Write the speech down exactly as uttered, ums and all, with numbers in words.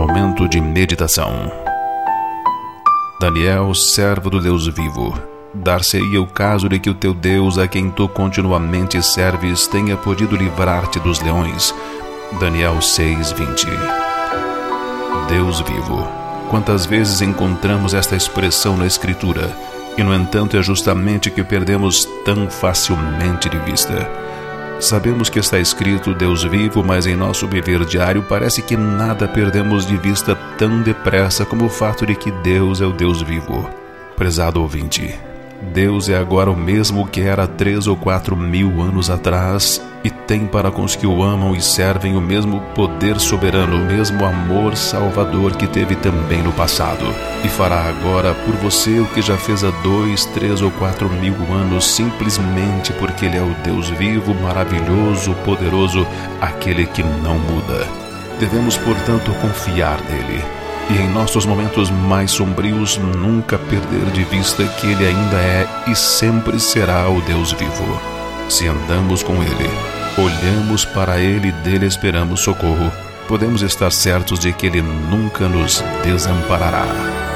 Momento de meditação. Daniel, servo do Deus vivo, dar-se-ia o caso de que o teu Deus, a quem tu continuamente serves, tenha podido livrar-te dos leões. Daniel seis, vinte. Deus vivo. Quantas vezes encontramos esta expressão na Escritura, e no entanto é justamente que perdemos tão facilmente de vista. Sabemos que está escrito Deus vivo, mas em nosso viver diário parece que nada perdemos de vista tão depressa como o fato de que Deus é o Deus vivo. Prezado ouvinte, Deus é agora o mesmo que era três ou quatro mil anos atrás e tem para com os que o amam e servem o mesmo poder soberano, o mesmo amor salvador que teve também no passado, e fará agora por você o que já fez há dois, três ou quatro mil anos, simplesmente porque Ele é o Deus vivo, maravilhoso, poderoso, aquele que não muda. Devemos, portanto, confiar nele. E em nossos momentos mais sombrios, nunca perder de vista que Ele ainda é e sempre será o Deus vivo. Se andamos com Ele, olhamos para Ele e dele esperamos socorro, podemos estar certos de que Ele nunca nos desamparará.